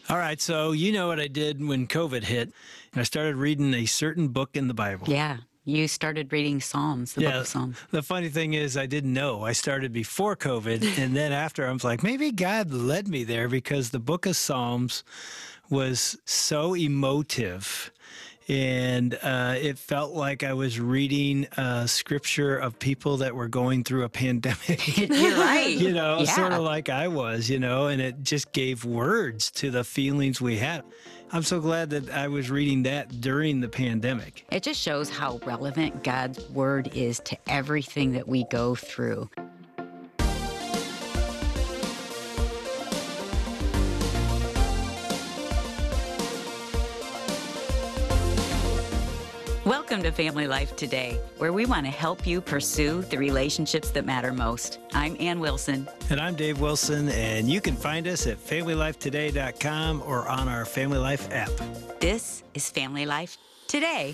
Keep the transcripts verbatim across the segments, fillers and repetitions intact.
All right, so you know what I did when COVID hit. I started reading a certain book in the Bible. Yeah, you started reading Psalms, the book Yeah, of Psalms. the funny thing is I didn't know. I started before COVID, and then after I was like, maybe God led me there because the book of Psalms was so emotive. And uh, it felt like I was reading uh, scripture of people that were going through a pandemic. You're right. You know, Yeah. sort of like I was, you know, and it just gave words to the feelings we had. I'm so glad that I was reading that during the pandemic. It just shows how relevant God's word is to everything that we go through. Welcome to Family Life Today, where we want to help you pursue the relationships that matter most. I'm Ann Wilson. And I'm Dave Wilson, and you can find us at family life today dot com or on our Family Life app. This is Family Life Today.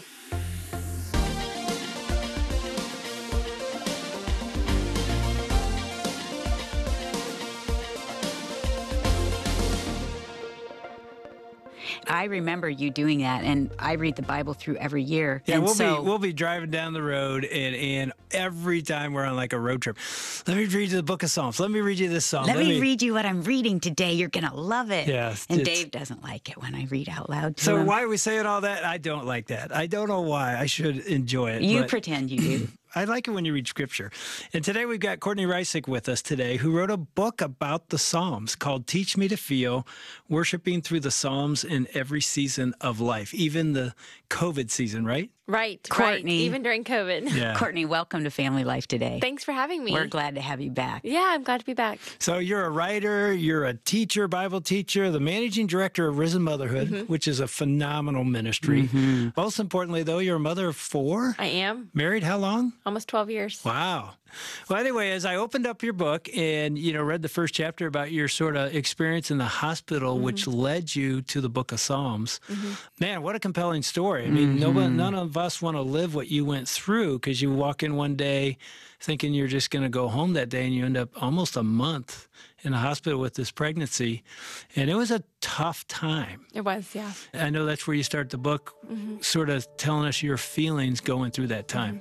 I remember you doing that, and I read the Bible through every year. Yeah, and we'll so, be we'll be driving down the road, and and every time we're on like a road trip, let me read you the book of Psalms. Let me read you this psalm. Let, let me, me read you what I'm reading today. You're gonna love it. Yes, and Dave doesn't like it when I read out loud to so him. why are we saying all that? I don't like that. I don't know why. I should enjoy it. You but pretend you do. I like it when you read scripture. And today we've got Courtney Reisick with us today, who wrote a book about the Psalms called Teach Me to Feel, Worshiping Through the Psalms in Every Season of Life, even the COVID season, right? Right, Courtney. right. Even during COVID. Yeah. Courtney, welcome to Family Life Today. Thanks for having me. We're glad to have you back. Yeah, I'm glad to be back. So you're a writer, you're a teacher, Bible teacher, the managing director of Risen Motherhood, Mm-hmm. which is a phenomenal ministry. Mm-hmm. Most importantly, though, you're a mother of four. I am. Married how long? Almost twelve years. Wow. Well, anyway, as I opened up your book and, you know, read the first chapter about your sort of experience in the hospital, Mm-hmm. which led you to the book of Psalms, Mm-hmm. man, what a compelling story. I mean, Mm-hmm. nobody, none of us want to live what you went through because you walk in one day thinking you're just going to go home that day and you end up almost a month in the hospital with this pregnancy. And it was a tough time. It was, yeah. I know that's where you start the book, Mm-hmm. sort of telling us your feelings going through that time.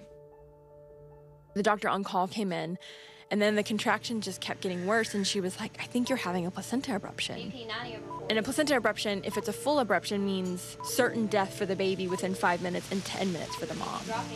The doctor on call came in, and then the contraction just kept getting worse, and she was like, I think you're having a placenta abruption. And a placenta abruption, if it's a full abruption, means certain death for the baby within five minutes and ten minutes for the mom.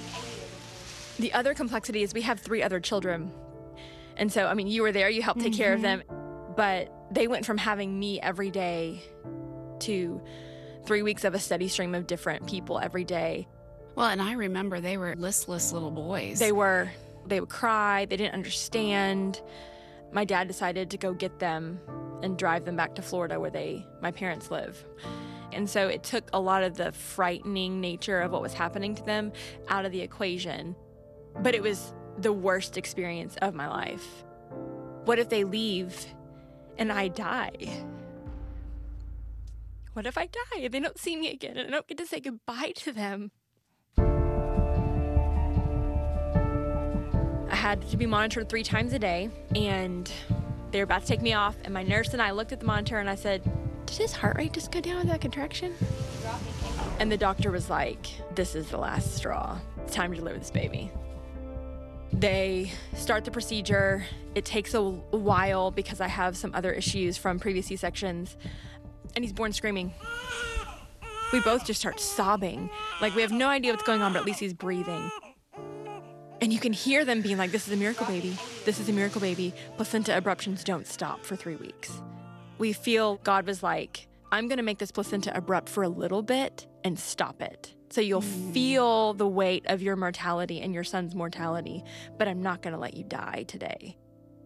The other complexity is we have three other children. And so, I mean, you were there, you helped take care of them, but they went from having me every day to three weeks of a steady stream of different people every day. Well, and I remember they were listless little boys. They were, they would cry, they didn't understand. My dad decided to go get them and drive them back to Florida where they, my parents live. And so it took a lot of the frightening nature of what was happening to them out of the equation. But it was the worst experience of my life. What if they leave and I die? What if I die and they don't see me again and I don't get to say goodbye to them? I had to be monitored three times a day, and they were about to take me off, and my nurse and I looked at the monitor and I said, did his heart rate just go down with that contraction? And the doctor was like, this is the last straw. It's time to deliver this baby. They start the procedure. It takes a while because I have some other issues from previous C-sections, and he's born screaming. We both just start sobbing. Like, we have no idea what's going on, but at least he's breathing. And you can hear them being like, this is a miracle baby. This is a miracle baby. Placenta abruptions don't stop for three weeks. We feel God was like, I'm going to make this placenta abrupt for a little bit and stop it. So you'll mm. feel the weight of your mortality and your son's mortality, but I'm not going to let you die today.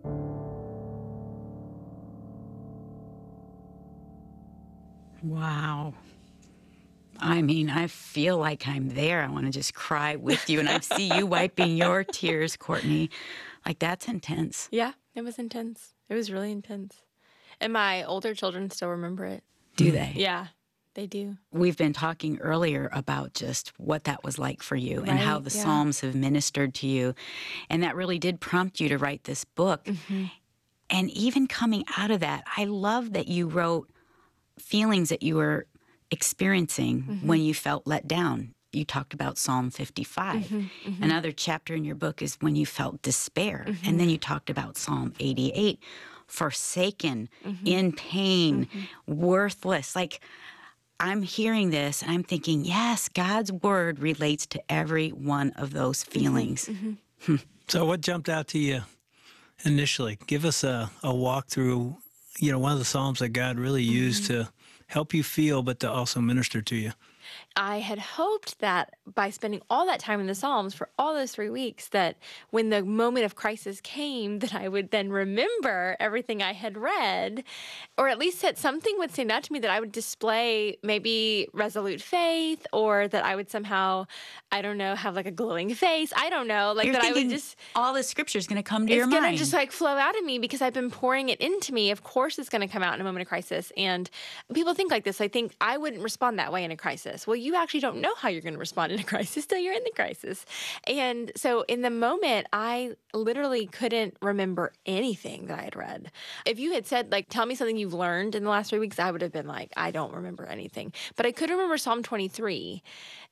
Wow. I mean, I feel like I'm there. I want to just cry with you, and I see you wiping your tears, Courtney. Like, that's intense. Yeah, it was intense. It was really intense. And my older children still remember it. Do they? Yeah, they do. We've been talking earlier about just what that was like for you Right, and how the yeah. Psalms have ministered to you. And that really did prompt you to write this book. Mm-hmm. And even coming out of that, I love that you wrote feelings that you were experiencing Mm-hmm. when you felt let down. You talked about Psalm fifty-five. Mm-hmm, mm-hmm. Another chapter in your book is when you felt despair. Mm-hmm. And then you talked about Psalm eighty-eight, forsaken, Mm-hmm. in pain, worthless. Like, I'm hearing this and I'm thinking, yes, God's word relates to every one of those feelings. Mm-hmm. So what jumped out to you initially? Give us a, a walk through, you know, one of the Psalms that God really used Mm-hmm. to help you feel, but to also minister to you. I had hoped that by spending all that time in the Psalms for all those three weeks, that when the moment of crisis came, that I would then remember everything I had read, or at least that something would stand out to me, that I would display maybe resolute faith, or that I would somehow, I don't know, have like a glowing face. I don't know, like You're that I thinking would just. all the scripture is going to come to It's your going to mind. just like flow out of me because I've been pouring it into me. Of course, it's going to come out in a moment of crisis. And people think like this. I think I wouldn't respond that way in a crisis. Well, you actually don't know how you're going to respond in a crisis till you're in the crisis. And so in the moment, I literally couldn't remember anything that I had read. If you had said, like, tell me something you've learned in the last three weeks, I would have been like, I don't remember anything. But I could remember Psalm twenty-three.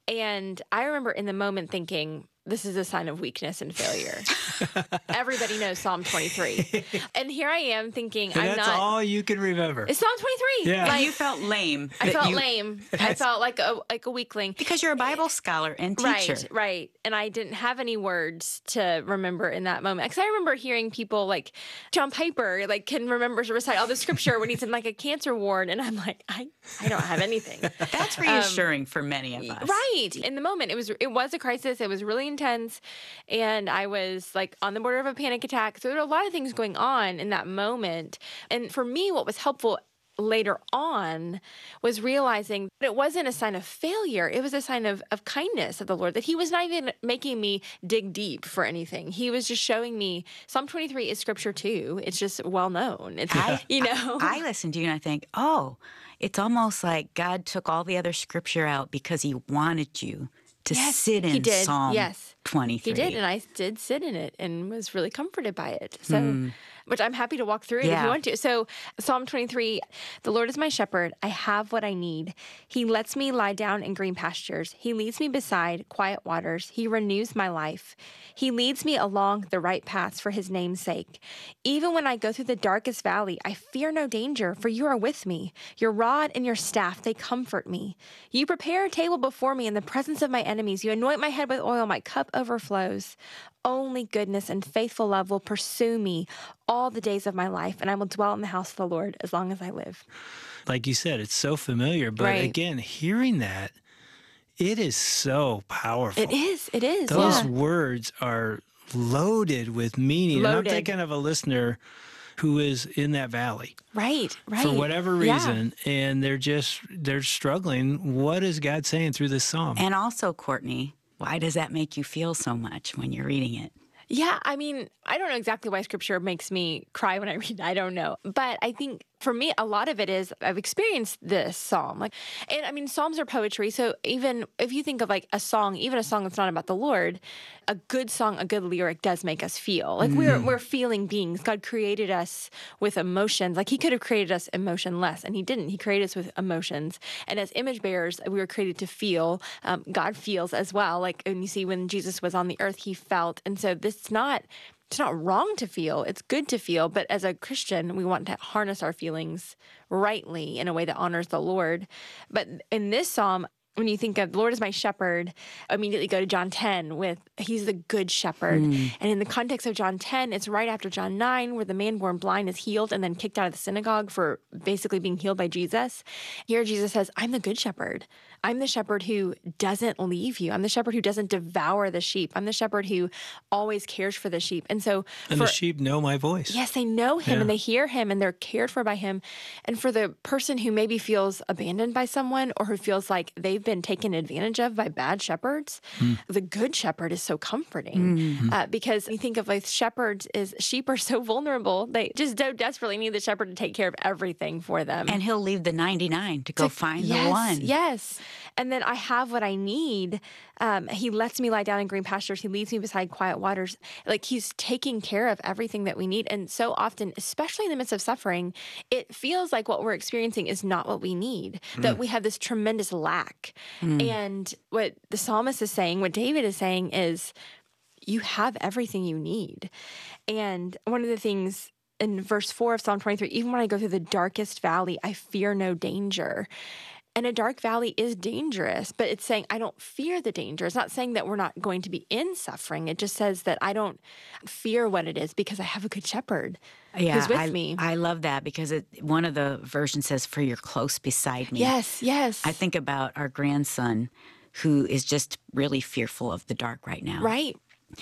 And I remember in the moment thinking, this is a sign of weakness and failure. Everybody knows Psalm twenty-three. And here I am thinking, And I'm that's not. all you can remember. It's Psalm twenty-three. Yeah. Like, you felt lame. I that felt you- lame. I felt like a like a weakling. Because you're a Bible scholar and teacher. Right, right. And I didn't have any words to remember in that moment. Because I remember hearing people like John Piper, like, can remember to recite all the scripture when he's in like a cancer ward. And I'm like, I, I don't have anything. That's reassuring for many of us. Right. In the moment, it was it was a crisis. It was really intense. And I was like on the border of a panic attack. So there were a lot of things going on in that moment. And for me, what was helpful later on was realizing that it wasn't a sign of failure. It was a sign of, of kindness of the Lord, that he was not even making me dig deep for anything. He was just showing me Psalm twenty-three is scripture too. It's just well known. It's, I, you know, I listen to you and I think, oh, it's almost like God took all the other scripture out because he wanted you to Yes, sit in he did. Psalm Yes. twenty-three. He did, and I did sit in it and was really comforted by it. So, which I'm happy to walk through it if Yeah. you want to. So, Psalm twenty-three, the Lord is my shepherd. I have what I need. He lets me lie down in green pastures. He leads me beside quiet waters. He renews my life. He leads me along the right paths for his name's sake. Even when I go through the darkest valley, I fear no danger, for you are with me. Your rod and your staff, they comfort me. You prepare a table before me in the presence of my enemies. You anoint my head with oil. My cup overflows. Only goodness and faithful love will pursue me all the days of my life, and I will dwell in the house of the Lord as long as I live. Like you said, it's so familiar. But Right. again, hearing that, it is so powerful. It is. It is. Those yeah. words are loaded with meaning. And I'm Loaded. thinking of a listener who is in that valley Right. Right. for whatever Yeah. reason, and they're just they're struggling. What is God saying through this psalm? And also, Courtney, why does that make you feel so much when you're reading it? Yeah, I mean, I don't know exactly why scripture makes me cry when I read it. I don't know. But I think for me, a lot of it is I've experienced this psalm. Like, and I mean, psalms are poetry. So even if you think of like a song, even a song that's not about the Lord, a good song, a good lyric does make us feel like we're we're feeling beings. God created us with emotions. Like he could have created us emotionless, and he didn't. He created us with emotions. And as image bearers, we were created to feel. Um, God feels as well. Like when you see when Jesus was on the earth, he felt. And so this is not. It's not wrong to feel. It's good to feel. But as a Christian, we want to harness our feelings rightly in a way that honors the Lord. But in this psalm, when you think of Lord is my shepherd, immediately go to John ten with he's the good shepherd. Mm. And in the context of John ten, it's right after John nine where the man born blind is healed and then kicked out of the synagogue for basically being healed by Jesus. Here Jesus says, I'm the good shepherd. I'm the shepherd who doesn't leave you. I'm the shepherd who doesn't devour the sheep. I'm the shepherd who always cares for the sheep. And so And for, the sheep know my voice. yes, they know him Yeah. and they hear him and they're cared for by him. And for the person who maybe feels abandoned by someone or who feels like they've been taken advantage of by bad shepherds, the good shepherd is so comforting. Uh, because you think of like shepherds is sheep are so vulnerable. They just so desperately need the shepherd to take care of everything for them. And he'll leave the ninety-nine to go find yes, the one. Yes. And then I have what I need. Um, he lets me lie down in green pastures. He leads me beside quiet waters. Like he's taking care of everything that we need. And so often, especially in the midst of suffering, it feels like what we're experiencing is not what we need, mm. that we have this tremendous lack. Mm. And what the psalmist is saying, what David is saying is, you have everything you need. And one of the things in verse four of Psalm twenty-three, even when I go through the darkest valley, I fear no danger. And a dark valley is dangerous, but it's saying I don't fear the danger. It's not saying that we're not going to be in suffering. It just says that I don't fear what it is because I have a good shepherd yeah, who's with I, me. I love that because it, one of the versions says, for you're close beside me. Yes, yes. I think about our grandson who is just really fearful of the dark right now. Right.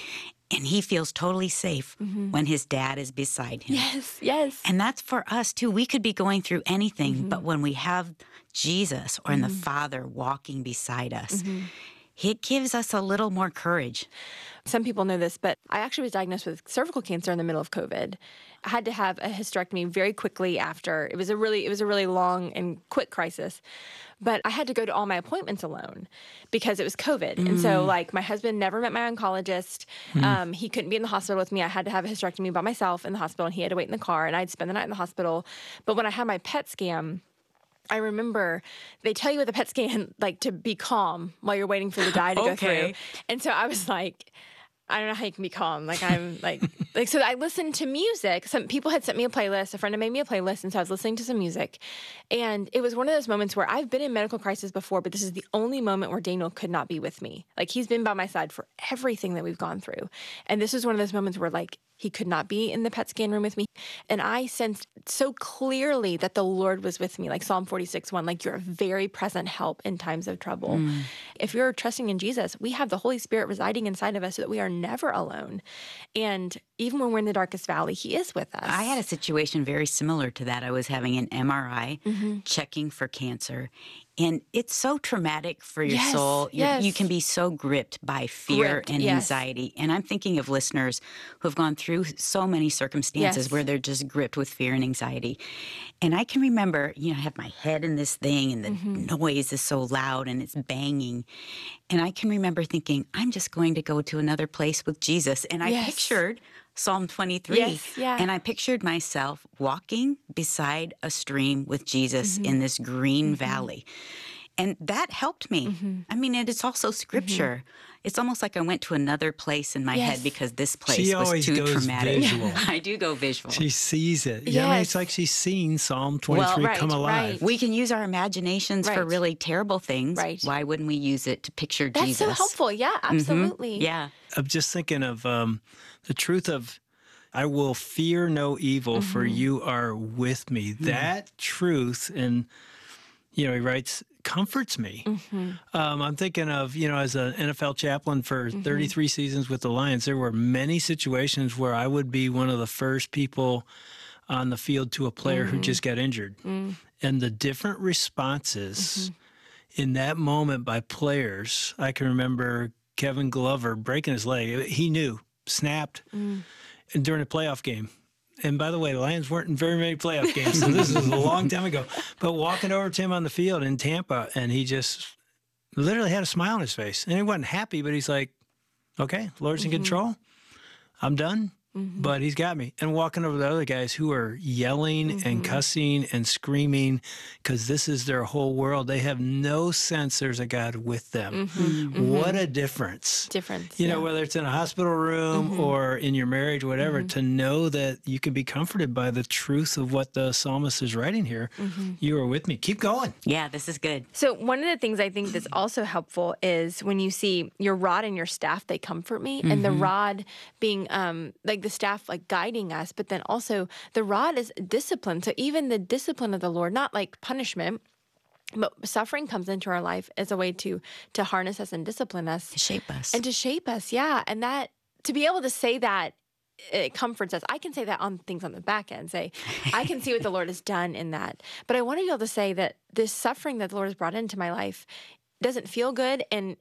And he feels totally safe mm-hmm. when his dad is beside him. Yes, yes. And that's for us, too. We could be going through anything, mm-hmm. but when we have Jesus or mm-hmm. the Father walking beside us, mm-hmm. it gives us a little more courage. Some people know this, but I actually was diagnosed with cervical cancer in the middle of COVID. I had to have a hysterectomy very quickly after. It was a really, it was a really long and quick crisis. But I had to go to all my appointments alone because it was COVID. Mm. And so, like, my husband never met my oncologist. Mm. Um, he couldn't be in the hospital with me. I had to have a hysterectomy by myself in the hospital, and he had to wait in the car, and I'd spend the night in the hospital. But when I had my P E T scan, I remember they tell you with a P E T scan, like, to be calm while you're waiting for the dye to okay. go through. And so I was like, I don't know how you can be calm. Like, I'm like, like, so I listened to music. Some people had sent me a playlist. A friend had made me a playlist. And so I was listening to some music. And it was one of those moments where I've been in medical crisis before, but this is the only moment where Daniel could not be with me. Like, he's been by my side for everything that we've gone through. And this was one of those moments where, like, he could not be in the P E T scan room with me. And I sensed so clearly that the Lord was with me, like Psalm forty-six one, like you're a very present help in times of trouble. Mm. If you're trusting in Jesus, we have the Holy Spirit residing inside of us so that we are never alone. And even when we're in the darkest valley, he is with us. I had a situation very similar to that. I was having an M R I, mm-hmm. checking for cancer. And it's so traumatic for your yes, soul. You, yes. you can be so gripped by fear gripped, and yes. anxiety. And I'm thinking of listeners who have gone through so many circumstances yes. where they're just gripped with fear and anxiety. And I can remember, you know, I have my head in this thing and the mm-hmm. noise is so loud and it's banging. And I can remember thinking, I'm just going to go to another place with Jesus. And I yes. pictured Psalm twenty-three. Yes, yeah. And I pictured myself walking beside a stream with Jesus mm-hmm. in this green mm-hmm. valley. And that helped me. Mm-hmm. I mean, and it's also scripture. Mm-hmm. It's almost like I went to another place in my yes. head because this place she was always too goes traumatic. Visual. I do go visual. She sees it. Yes. Yeah, I mean, it's like she's seen Psalm twenty-three well, right, come alive. Right. We can use our imaginations right. for really terrible things. Right. Why wouldn't we use it to picture That's Jesus? That's so helpful. Yeah, absolutely. Mm-hmm. Yeah. I'm just thinking of um, the truth of, I will fear no evil, mm-hmm. for you are with me. Mm-hmm. That truth, and, you know, he writes, comforts me. Mm-hmm. Um, I'm thinking of, you know, as an N F L chaplain for mm-hmm. thirty-three seasons with the Lions, there were many situations where I would be one of the first people on the field to a player mm-hmm. who just got injured. Mm-hmm. And the different responses mm-hmm. in that moment by players, I can remember Kevin Glover breaking his leg. He knew, snapped. Mm-hmm. And during a playoff game. And by the way, the Lions weren't in very many playoff games, so this was a long time ago. But walking over to him on the field in Tampa, and he just literally had a smile on his face. And he wasn't happy, but he's like, okay, Lord's mm-hmm. in control. I'm done. Mm-hmm. But he's got me. And walking over to the other guys who are yelling mm-hmm. and cussing and screaming because this is their whole world. They have no sense there's a God with them. Mm-hmm. Mm-hmm. What a difference. Difference. You yeah. know, whether it's in a hospital room mm-hmm. or in your marriage, whatever, mm-hmm. to know that you can be comforted by the truth of what the psalmist is writing here. Mm-hmm. You are with me. Keep going. Yeah, this is good. So one of the things I think that's also helpful is when you see your rod and your staff, they comfort me. Mm-hmm. And the rod being um, like the staff like guiding us, but then also the rod is discipline. So even the discipline of the Lord, not like punishment, but suffering comes into our life as a way to to harness us and discipline us. To shape us. And to shape us, yeah. And that, to be able to say that, it comforts us. I can say that on things on the back end, say, I can see what the Lord has done in that. But I want to be able to say that this suffering that the Lord has brought into my life doesn't feel good, and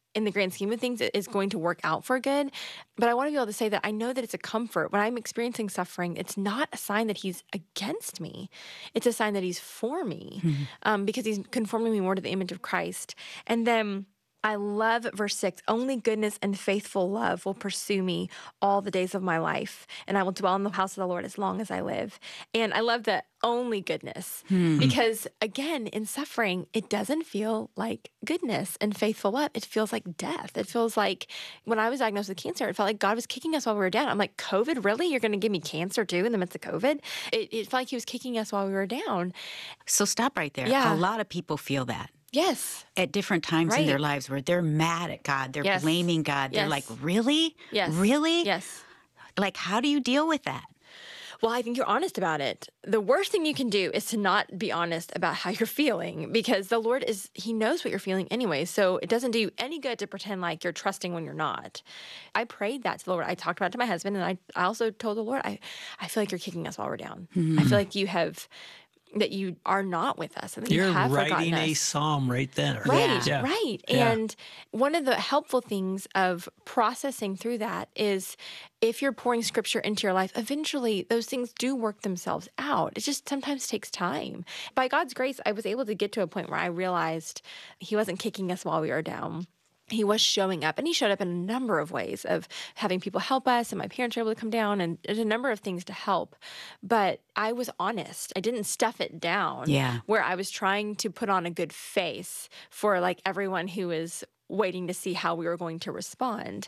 in the grand scheme of things, it is going to work out for good. But I want to be able to say that I know that it's a comfort. When I'm experiencing suffering, it's not a sign that he's against me. It's a sign that he's for me, mm-hmm. um, because he's conforming me more to the image of Christ. And then I love verse six, only goodness and faithful love will pursue me all the days of my life, and I will dwell in the house of the Lord as long as I live. And I love the only goodness, hmm. because again, in suffering, it doesn't feel like goodness and faithful love. It feels like death. It feels like when I was diagnosed with cancer, it felt like God was kicking us while we were down. I'm like, COVID, really? You're going to give me cancer too in the midst of COVID? It, it felt like he was kicking us while we were down. So stop right there. Yeah. A lot of people feel that. Yes. At different times right. in their lives where they're mad at God. They're yes. blaming God. They're yes. like, really? Yes. Really? Yes. Like, how do you deal with that? Well, I think you're honest about it. The worst thing you can do is to not be honest about how you're feeling, because the Lord is, he knows what you're feeling anyway. So it doesn't do you any good to pretend like you're trusting when you're not. I prayed that to the Lord. I talked about it to my husband, and I, I also told the Lord, I, I feel like you're kicking us while we're down. Mm-hmm. I feel like you have... that you are not with us and that You're you have writing forgotten us. a psalm right there. Right, yeah. right. Yeah. And one of the helpful things of processing through that is if you're pouring scripture into your life, eventually those things do work themselves out. It just sometimes takes time. By God's grace, I was able to get to a point where I realized he wasn't kicking us while we were down. He was showing up, and he showed up in a number of ways of having people help us, and my parents were able to come down, and there's a number of things to help. But I was honest. I didn't stuff it down. Yeah. Where I was trying to put on a good face for like everyone who was waiting to see how we were going to respond.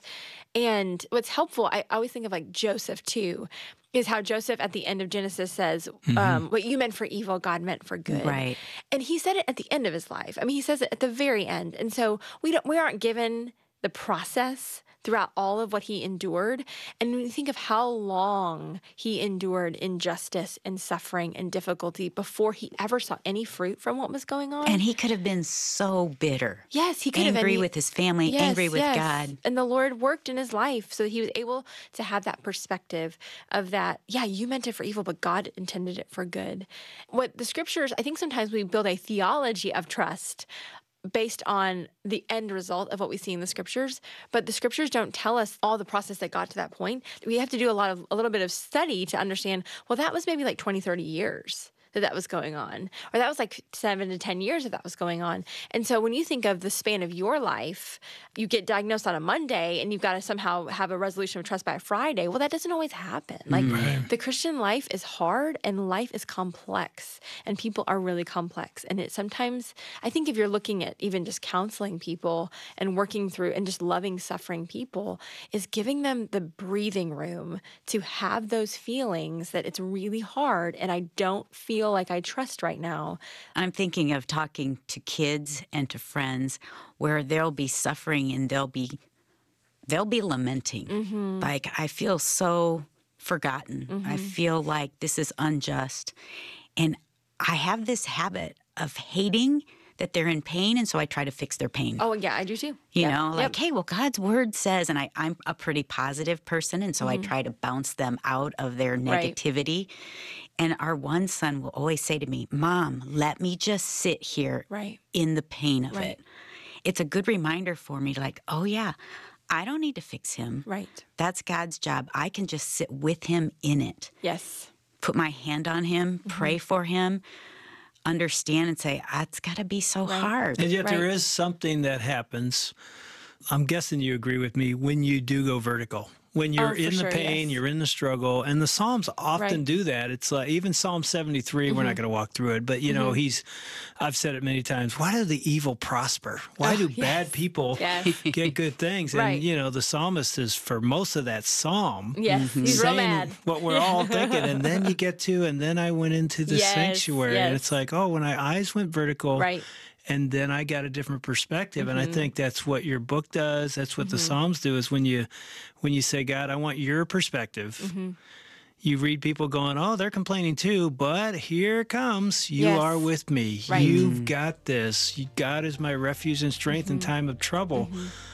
And what's helpful, I always think of like Joseph too, is how Joseph at the end of Genesis says, mm-hmm. um, what you meant for evil, God meant for good. Right. And he said it at the end of his life. I mean, he says it at the very end. And so we don't, we aren't given the process throughout all of what he endured. And when you think of how long he endured injustice and suffering and difficulty before he ever saw any fruit from what was going on. And he could have been so bitter. Yes, he could have been. Angry with his family, yes, angry with yes. God. And the Lord worked in his life so that he was able to have that perspective of that, yeah, you meant it for evil, but God intended it for good. What the scriptures, I think sometimes we build a theology of trust based on the end result of what we see in the scriptures, but the scriptures don't tell us all the process that got to that point. We have to do a lot of a little bit of study to understand, well, that was maybe like twenty, thirty years that that was going on, or that was like seven to ten years that that was going on. And so when you think of the span of your life, you get diagnosed on a Monday and you've got to somehow have a resolution of trust by a Friday. Well, that doesn't always happen. Like right. the Christian life is hard and life is complex, and people are really complex. And it sometimes, I think if you're looking at even just counseling people and working through and just loving suffering people, is giving them the breathing room to have those feelings that it's really hard and I don't feel like I trust right now. I'm thinking of talking to kids and to friends where they'll be suffering and they'll be they'll be lamenting. Mm-hmm. Like, I feel so forgotten. Mm-hmm. I feel like this is unjust. And I have this habit of hating that they're in pain, and so I try to fix their pain. Oh, yeah, I do too. You yep. know, like, yep. hey, well, God's word says, and I, I'm a pretty positive person, and so mm-hmm. I try to bounce them out of their negativity. Right. And our one son will always say to me, Mom, let me just sit here right. in the pain of right. it. It's a good reminder for me, like, oh, yeah, I don't need to fix him. Right. That's God's job. I can just sit with him in it. Yes. Put my hand on him, mm-hmm. pray for him, understand and say, ah, it's got to be so right. hard. And yet right. there is something that happens, I'm guessing you agree with me, when you do go vertical. When you're oh, in the sure, pain, yes. you're in the struggle, and the Psalms often right. do that. It's like even Psalm seventy-three, mm-hmm. we're not going to walk through it, but you know, mm-hmm. he's, I've said it many times, why do the evil prosper? Why oh, do yes. bad people yes. get good things? right. And you know, the psalmist is for most of that psalm. Yes, mm-hmm. he's real mad. What we're all thinking, and then you get to, and then I went into the yes, sanctuary, yes. and it's like, oh, when my eyes went vertical, right. and then I got a different perspective. Mm-hmm. And I think that's what your book does. That's what mm-hmm. the Psalms do, is when you when you say, God, I want your perspective. Mm-hmm. You read people going, oh, they're complaining too, but here it comes. You yes. are with me. Right. You've got this. God is my refuge and strength mm-hmm. in time of trouble. Mm-hmm.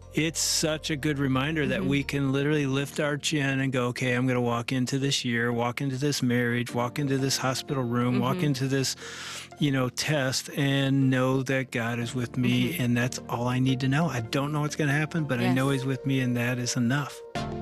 it's such a good reminder mm-hmm. that we can literally lift our chin and go, okay, I'm going to walk into this year, walk into this marriage, walk into this hospital room, mm-hmm. walk into this, you know, test, and know that God is with me, mm-hmm. and that's all I need to know. I don't know what's going to happen, but yes. I know He's with me, and that is enough.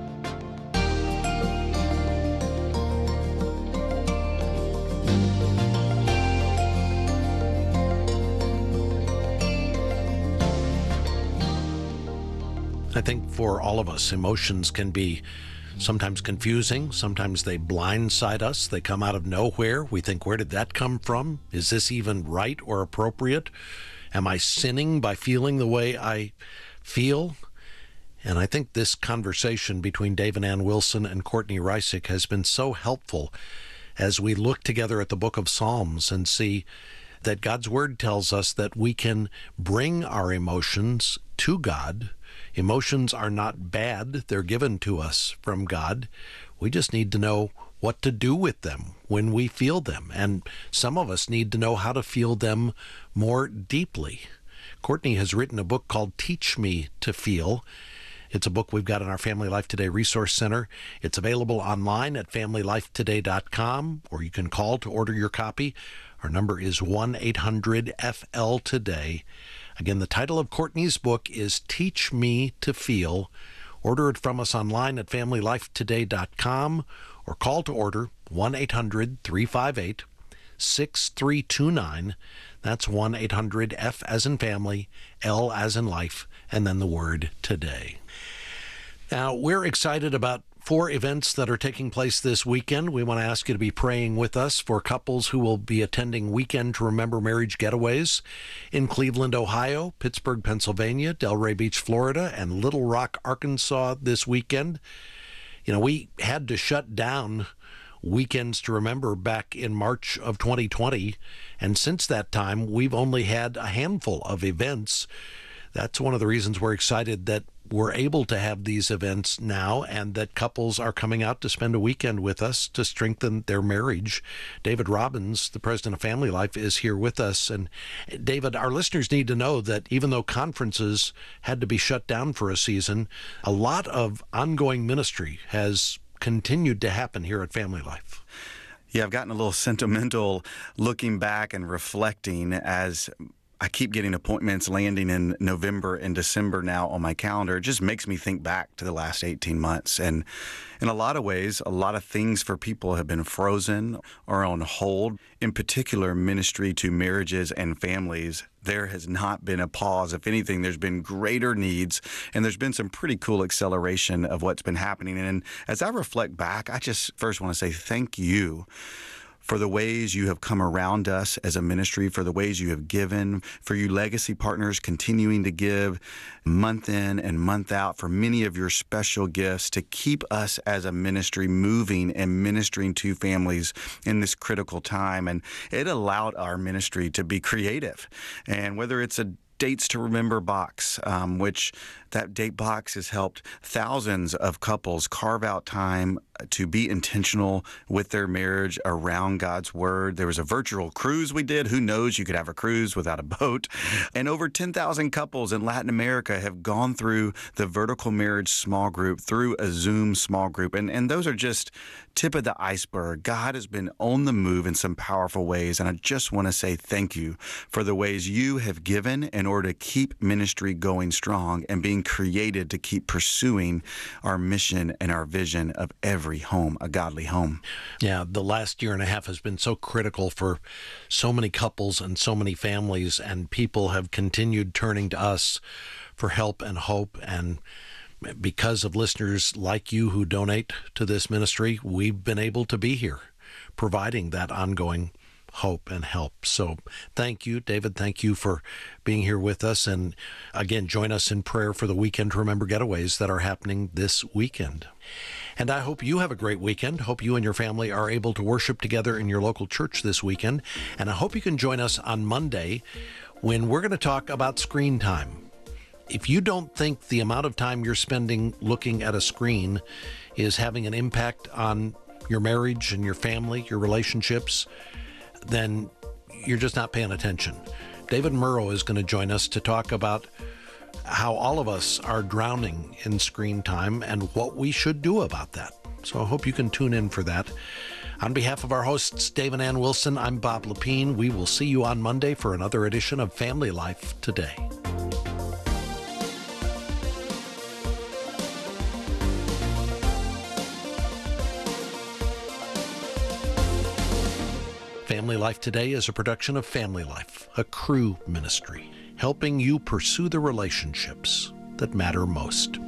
I think for all of us, emotions can be sometimes confusing. Sometimes they blindside us. They come out of nowhere. We think, where did that come from? Is this even right or appropriate? Am I sinning by feeling the way I feel? And I think this conversation between Dave and Ann Wilson and Courtney Reissig has been so helpful as we look together at the book of Psalms and see that God's word tells us that we can bring our emotions to God. Emotions are not bad. They're given to us from God. We just need to know what to do with them when we feel them. And some of us need to know how to feel them more deeply. Courtney has written a book called Teach Me to Feel. It's a book we've got in our Family Life Today Resource Center. It's available online at family life today dot com, or you can call to order your copy. Our number is one eight hundred F L today. Again, the title of Courtney's book is Teach Me to Feel. Order it from us online at family life today dot com or call to order one eight hundred three five eight six three two nine. That's one eight hundred F as in family, L as in life, and then the word today. Now, we're excited about four events that are taking place this weekend. We want to ask you to be praying with us for couples who will be attending Weekend to Remember Marriage Getaways in Cleveland, Ohio, Pittsburgh, Pennsylvania, Delray Beach, Florida, and Little Rock, Arkansas this weekend. You know, we had to shut down Weekends to Remember back in March of twenty twenty, and since that time, we've only had a handful of events. That's one of the reasons we're excited that we're able to have these events now and that couples are coming out to spend a weekend with us to strengthen their marriage. David Robbins, the president of Family Life, is here with us. And David, our listeners need to know that even though conferences had to be shut down for a season, a lot of ongoing ministry has continued to happen here at Family Life. Yeah, I've gotten a little sentimental looking back and reflecting as I keep getting appointments landing in November and December now on my calendar. It just makes me think back to the last eighteen months. And in a lot of ways, a lot of things for people have been frozen or on hold. In particular, ministry to marriages and families, there has not been a pause. If anything, there's been greater needs, and there's been some pretty cool acceleration of what's been happening. And as I reflect back, I just first want to say thank you for the ways you have come around us as a ministry, for the ways you have given, for you legacy partners continuing to give month in and month out, for many of your special gifts to keep us as a ministry moving and ministering to families in this critical time. And it allowed our ministry to be creative. And whether it's a Dates to Remember box, um, which that date box has helped thousands of couples carve out time to be intentional with their marriage around God's Word. There was a virtual cruise we did. Who knows? You could have a cruise without a boat. And over ten thousand couples in Latin America have gone through the Vertical Marriage Small Group, through a Zoom small group. And, and those are just tip of the iceberg. God has been on the move in some powerful ways. And I just want to say thank you for the ways you have given in order to keep ministry going strong and being created to keep pursuing our mission and our vision of every home, a godly home. Yeah, the last year and a half has been so critical for so many couples and so many families, and people have continued turning to us for help and hope. And because of listeners like you who donate to this ministry, we've been able to be here providing that ongoing hope and help. So thank you, David. Thank you for being here with us. And again, join us in prayer for the Weekend to Remember Getaways that are happening this weekend. And I hope you have a great weekend. Hope you and your family are able to worship together in your local church this weekend. And I hope you can join us on Monday when we're going to talk about screen time. If you don't think the amount of time you're spending looking at a screen is having an impact on your marriage and your family, your relationships, then you're just not paying attention. David Murrow is going to join us to talk about how all of us are drowning in screen time and what we should do about that. So I hope you can tune in for that. On behalf of our hosts, Dave and Ann Wilson, I'm Bob Lepine. We will see you on Monday for another edition of Family Life Today. Family Life Today is a production of Family Life, a Cru ministry, helping you pursue the relationships that matter most.